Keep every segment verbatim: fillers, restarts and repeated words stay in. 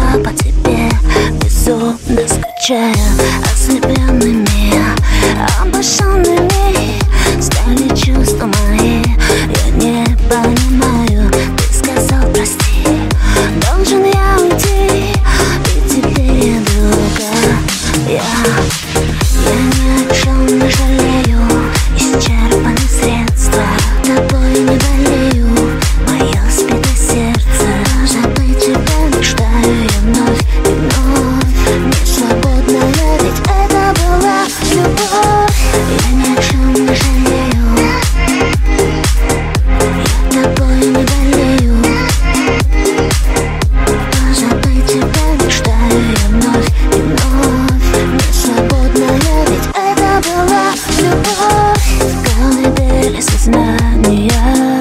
я по тебе безумно скучаю. Ослепленными, обожженными стали чувства мои. Я не понимаю, ты сказал прости. Должен я уйти, и теперь я друга. Я, я ни о чем не жалею, исчерпаны средства. Тобой не болею, мое спитое сердце. Забыть тебя мечтаю я вновь и вновь. Не свободная, ведь это была любовь. Я ни о чем не жалею, я тобой не болею. Забыть тебя мечтаю я вновь и вновь. Не свободная, ведь это была любовь. В колыбели сознания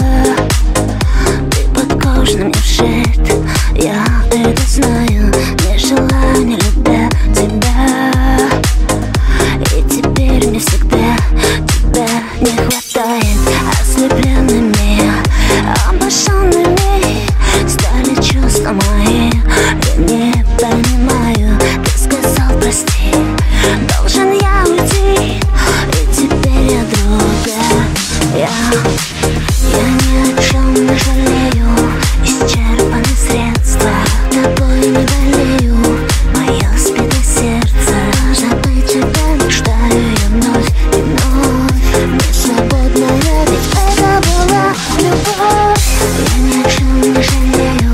ты подкожно мне вшит, я это знаю. Не жила, не любя тебя, и теперь мне всегда тебя не хватает. Ослепленными, обожженными стали чувства мои. Я не понимаю, ты сказал прости. Должен я уйти, и теперь я друга. Я, я ни о чем не жалею, исчерпаны средства. Тобой не болею, мое спитое сердце. Забыть тебя мечтаю я вновь и вновь. Не свободная, ведь это была любовь. Я ни о чем не жалею,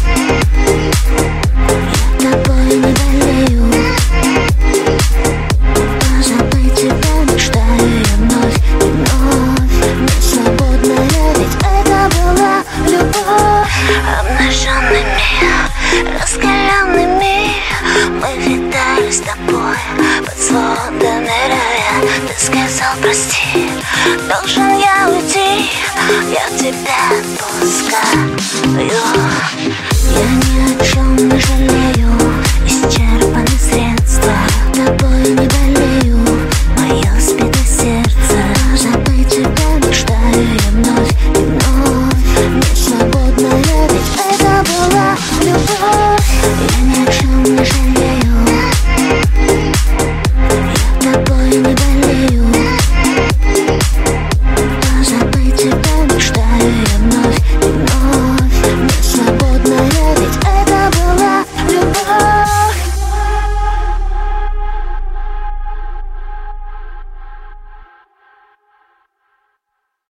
я тобой не болею. Забыть тебя мечтаю я вновь и вновь. Не свободная, ведь это была любовь. Обнаженными, раскаленными мы витали с тобой под сводами рая. Ты сказал прости, должен я уйти, я тебя отпускаю. Я ни о чем